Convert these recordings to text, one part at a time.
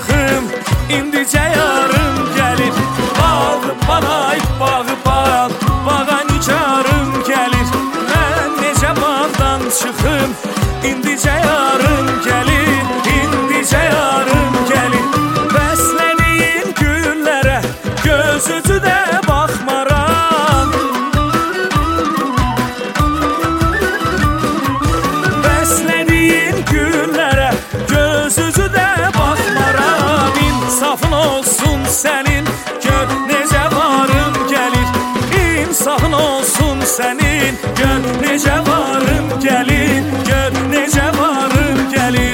çıxım, indicə yarım gəlir. Bağı banay, bağı bağ, bağa nicarım gəlir. Mən necə bağdan çıxım, indicə yarım gəlir, indicə yarım gəlir. Bəslədiyin güllərə gözücü də baxmaram. Bəslədiyin güllərə gözücü də baxmaram. İnsafın olsun sənin, gör necə varım gəlir. İnsafın olsun sənin, gör necə varım gəlir, gör necə varım gəlir.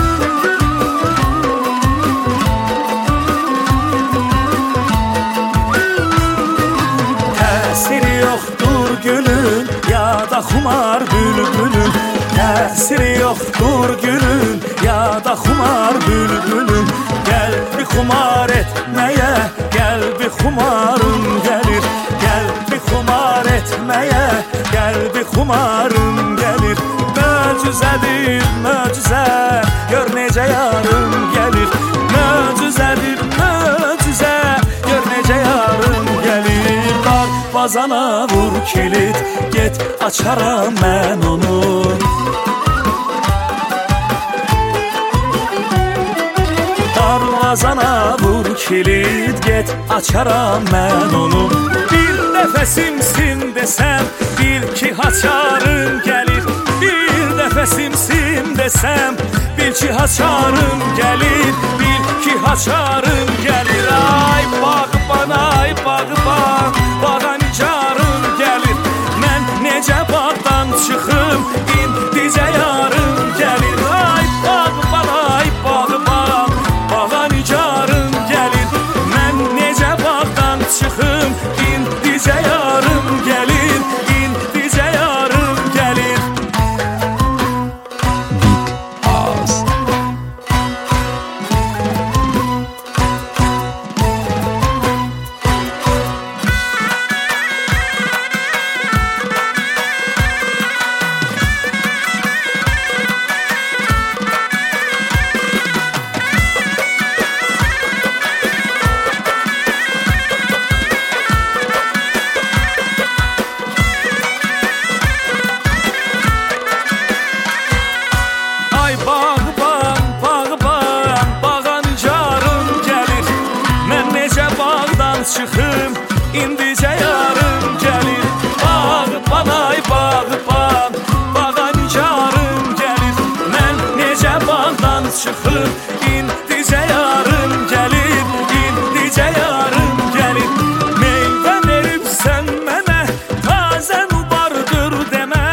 Təsiri yoxdur gülün, ya da xumar bülbülün. Təsiri yoxdur gülün, ya da xumar bülbülün. Qəlbi xumar etməyə, qəlbi xumarım gəlir. Qəlbi xumar etməyə, qəlbi xumarım gəlir. Möcüzədir möcüzə, gör necə yarım gəlir. Möcüzədir möcüzə, gör necə yarım gəlir. Darvazana vur kilit, get açaram mən onu. Darvazana vur kilit, get açaram mən onu. Bir dəfə simsim desəm, bil ki haçarım gəlir. Bir dəfə simsim desəm, bil ki haçarım gəlir, bil ki haçarım gəlir. Ay bağban, ay bağban, bağa nicarım gəlir. Mən necə bağdan çıxım, indicə yarım gəlir. Ay bağban, ay bağban, bağa nicarım gəlir. Mən necə bağdan çıxım, indicə yarım gəlir, indicə yarım gəlir. Ay bağban, bağban, bağa nicarım gəlir. Mən necə bağdan çıxım, indicə yarım gəlir. Bağban, ay bağban, bağa nicarım gəlir. Mən necə bağdan çıxım, indicə yarım gəlir, indicə yarım gəlir. Meyvə veribsən mənə, tazə nubardır demə.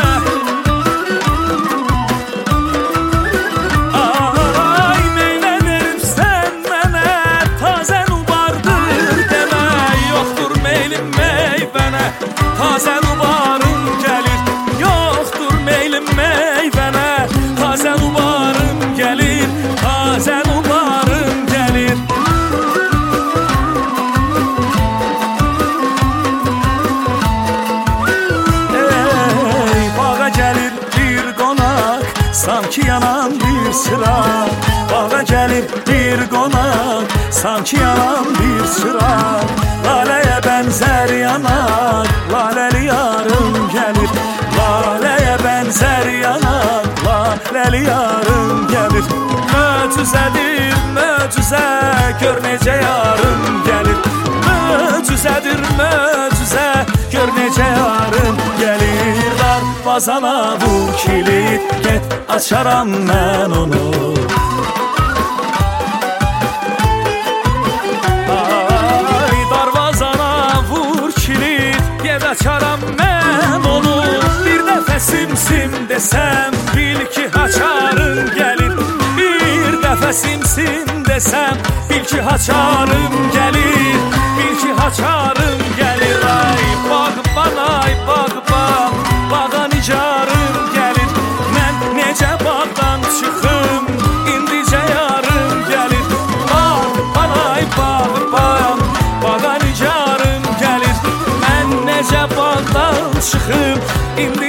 Ay meyvə veribsən mənə, tazə nubardır demə. Yoxdur meylim meyvənə, tazə nubarım gəlir. Yoxdur meylim meyvənə, tazə nubarım gəlir, tazə nubarım gəlir. Ey bağa gəlir bir qonaq, sanki yanan bir çıraq. Bağa gəlir bir qonaq, sanki yanan bir çıraq. Laləyə bənzər yanak, laləli yarım gəlir. Laləyə bənzər yanak, laləli yarım gəlir. Möcüzədir möcüzə, gör necə yarım gəlir. Möcüzədir möcüzə, gör necə yarım gəlir. Darvazana vur kilit, get açaram mən onu. Ay darvazana vur kilit, get açaram mən onu. Bir dəfə simsim desəm, bil ki haçarım gəlir. Bir dəfə simsim desəm, bil ki haçarım gəlir, bil ki haçarım gəlir. Ay bağban, ay bağban, bağa nicarım gəlir. Mən necə bağdan çıxım, indicə yarım gəlir. Bağban, ay bağban, bağa nicarım gəlir. Mən necə bağdan çıxım, indi